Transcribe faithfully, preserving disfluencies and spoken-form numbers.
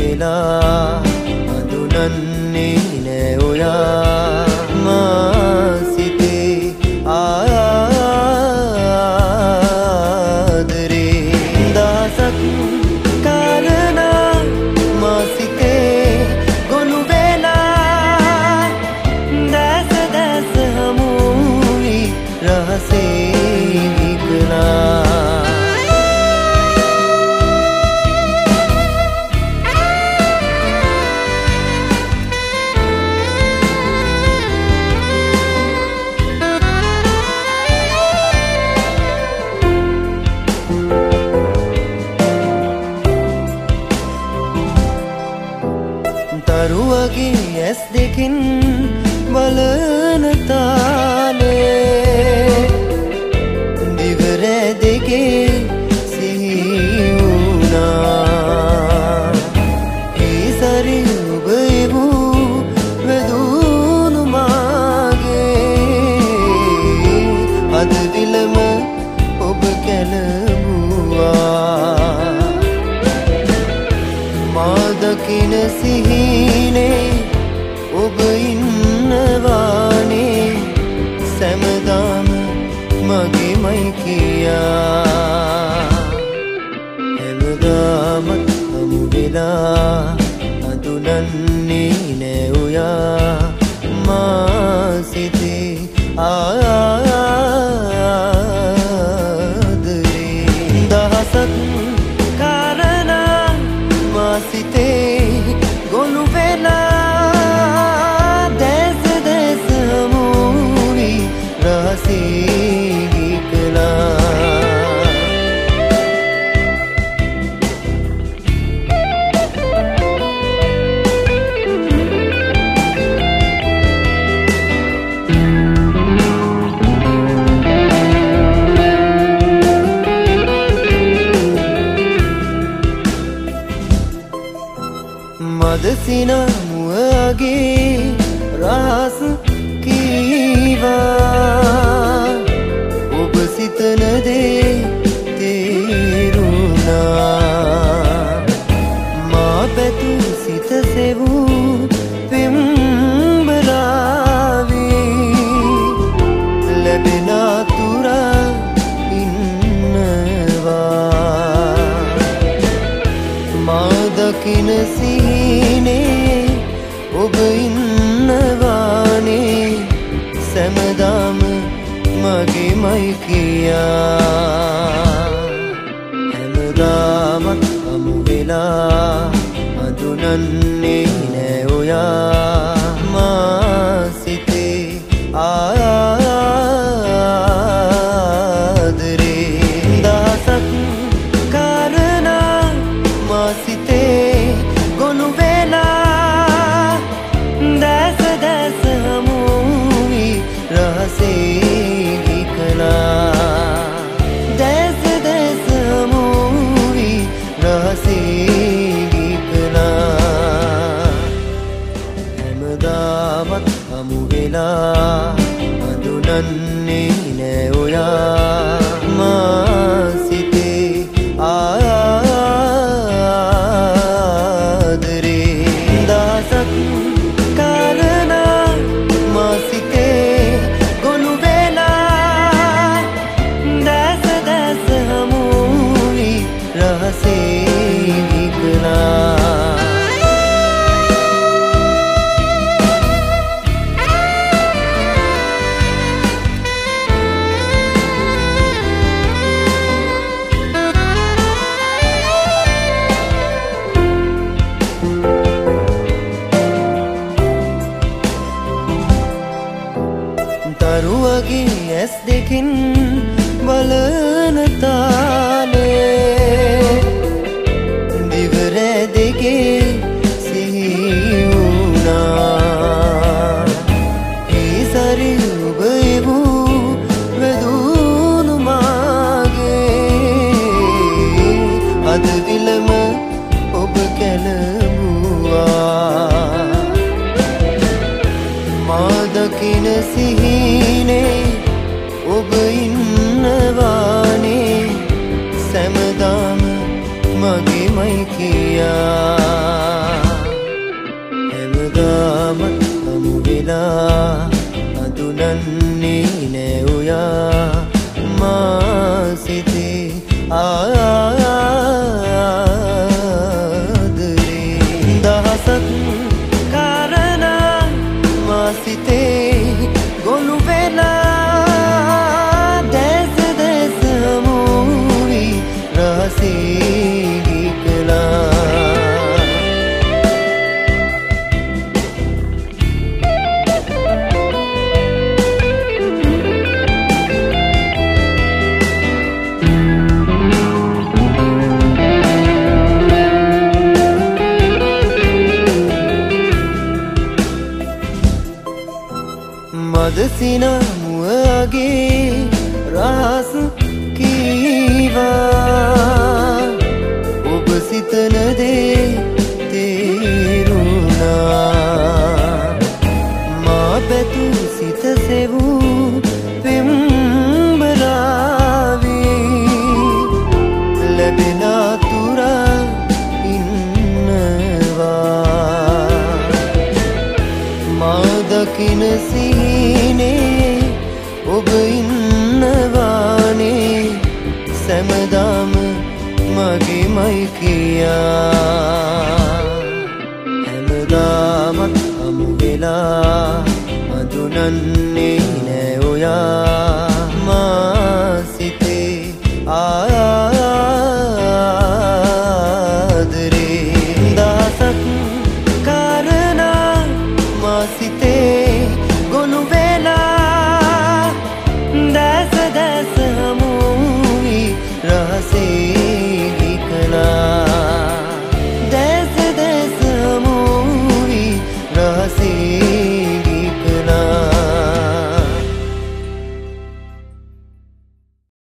වෙලා අඳුනන්නේ නෑ ඔයා මා සිතේ ආදරේ දහසක් කාරණා මා සිතේ ගොනු වෙලා දැස දැස හමු වී රහසේ විකලා තරුවගේ ඇස් දෙකින් බලන තාලේ දිවරෑ දෙකේ සිහි වුණා ඒ සරි ඔබ එවූ වැදුණු මාගේ අද විලම ඔබ කැළඹුවා මා දකින සිහිනේ ඔබ ඉන්නවානේ සැමදාම මගේමයි කියා හැමදාමත් හමු වෙලා අඳුනන්නේ නෑ ඔයා මා සිතේ ආදරේ දහසක් කාරණා මා සිතේ ගොනු වෙලා දැස දැස හමු වී රහසේ විකලා මද සිනමුවගේ රහස කීවා ඔබ සිතන දේ තේරුණා මා පැතු සිත සෙවූ පෙම්බරාවේ ලැබෙන අතුරා ඉන්නවා මා දකින සිහිනේ ඔබ ඉන්නවානේ සැමදාම මගේමයි කියා හැමදාමත් හමු වෙලා අඳුනන්නේ නෑ ඔයා මා සිතේ ආදරේ දහසක් කාරණා මා සිතේ ගොනු වෙලා දැස දැස හමු වී රහසේ විකලා දැස දැස හමු වී රහසේ විකලා හැමදාමත් හමු වෙලා අඳුනන්නේ නෑ ඔයා මා සිතේ ආදරේ දහසක් කාරණා මා සිතේ ගොනු වෙලා දැස දැස හමු වී රහසේ විකලා තරුවගේ ඇස් දෙකින් බලන තාලේ දිවරෑ දෙකේ සිහි වුණා ඒ සරි ඔබ එවූ වැදුණු මාගේ අද විලම ඔබ කැළඹුවා මා දකින සිහිනේ ඔබ ඉන්නවානේ සැමදාම මගේමයි කියා සිනමුවගේ රහස් කීවා ඔබ සිතන දේ තේරුණා මා පැතු සිත සෙවූ පෙම්බරාවේ ලැබෙන අතුරා ඉන්නවා මා දකින සිහිනේ ඔබ ඉන්නවානේ සැමදාම මගේමයි කියා හැමදාමත් හමු වෙලා අඳුනන්න